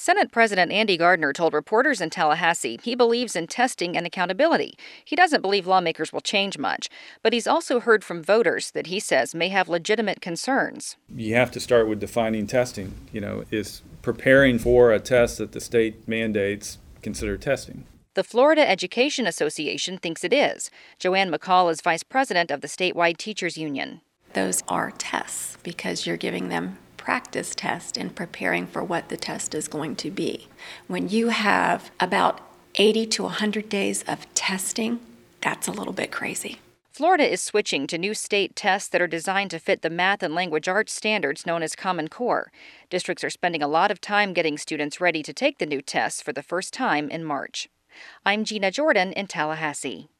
Senate President Andy Gardner told reporters in Tallahassee he believes in testing and accountability. He doesn't believe lawmakers will change much, but he's also heard from voters that he says may have legitimate concerns. You have to start with defining testing. Is preparing for a test that the state mandates considered testing? The Florida Education Association thinks it is. Joanne McCall is vice president of the statewide teachers union. Those are tests because you're giving them practice tests and preparing for what the test is going to be. When you have about 80 to 100 days of testing, that's a little bit crazy. Florida is switching to new state tests that are designed to fit the math and language arts standards known as Common Core. Districts are spending a lot of time getting students ready to take the new tests for the first time in March. I'm Gina Jordan in Tallahassee.